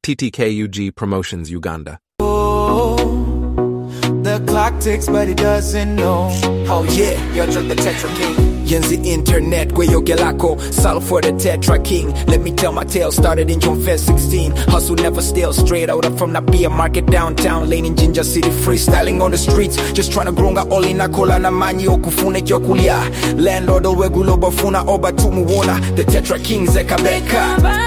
TTKUG Promotions Uganda. The clock ticks but it doesn't know. Oh yeah, yo drink the Tetra King. Yenzi internet where yo gelako. Solve for the Tetra King. Let me tell my tale, started in June 16. Hustle never stale, straight out from the beer market downtown. Lane in Ginger City, freestyling on the streets. Just trying to gronga all in a kola na manyi okufune kyokulia. Landlord olwegulo bafuna oba tumuwona. The Tetra King zekabeka.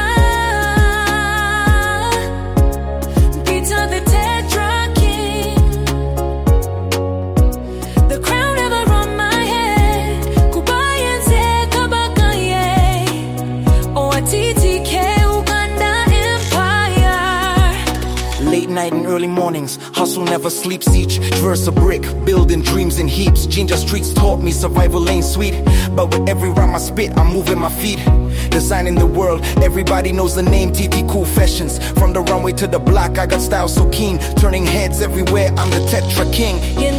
Night and early mornings, hustle never sleeps. Each verse a brick, building dreams in heaps. Ginger streets taught me survival ain't sweet, but with every rhyme I spit, I'm moving my feet. Designing the world, everybody knows the name TT Cool Fashions. From the runway to the block, I got style so keen, turning heads everywhere. I'm the Tetra King.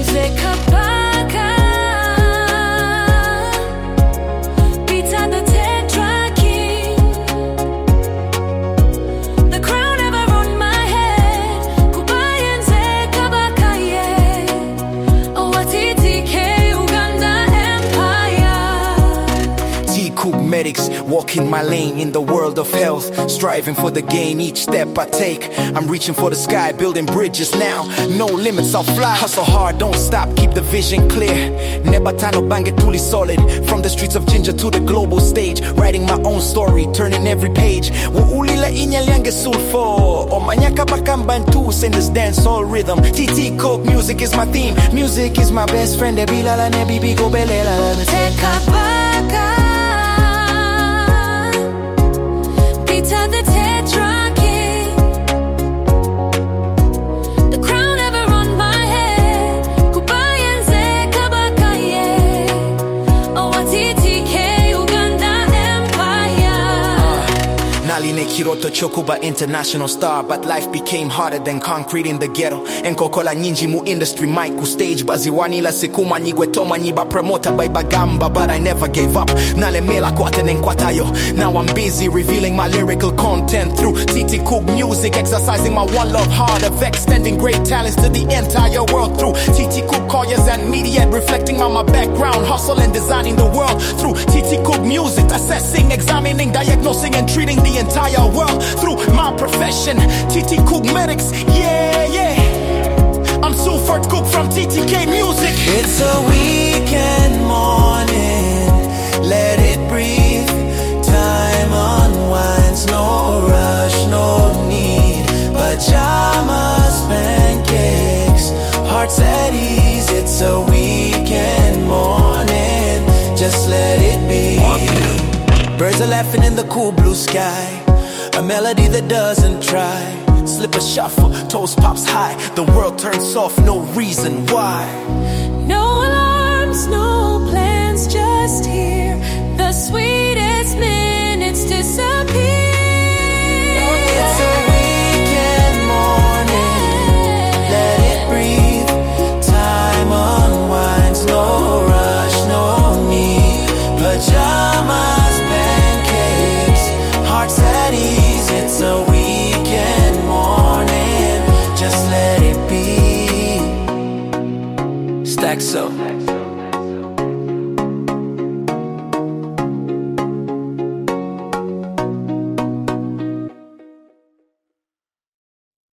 Medics, walking my lane in the world of health, striving for the gain each step I take. I'm reaching for the sky, building bridges now. No limits, I'll fly. Hustle hard, don't stop, keep the vision clear. Nebatano bange tuli solid. From the streets of Ginger to the global stage, writing my own story, turning every page. Ulila inyalyange sulfo, omanyaka bakambantu, send this dance all rhythm. TT Coke, music is my theme, music is my best friend. Ebilala nebibi go belela. Take a baka. The Tetra King. The crown ever on my head. Kubayenze kabakaye. Oh, TTK Uganda Empire. Naline Kiroto Chokuba international star, but life became harder than concrete in the ghetto. Enkokola nyinji mu industry mic stage baziwani la sekuma nyigwe toma nyiba promoter by bagamba, but I never gave up. Nale mela kwate nenkwatayo. Now I'm busy revealing my lyrical content through TT Cook music, exercising my one love heart of extending great talents to the entire world through TT Cook Koyas and media, reflecting on my background, hustle and designing the world through TT Cook music, assessing, examining, diagnosing and treating the entire world through my profession. TT Cook Medics, yeah. I'm Sulfurt Cook from TTK Music. It's a weekend morning, let it breathe. Time unwinds, no rush, no need. Pajamas, pancakes, hearts at ease. It's a weekend morning, just let it be. Birds are laughing in the cool blue sky, a melody that doesn't try. Slip a shuffle, toes pops high. The world turns soft, no reason why. No alarms, no plans, just here. The sweetest minutes disappear. It's a weekend morning, let it breathe. Time unwinds, no rush, no need. Pajamas, pancakes, hearts at ease. It's a weekend morning, just let it be. Stack so.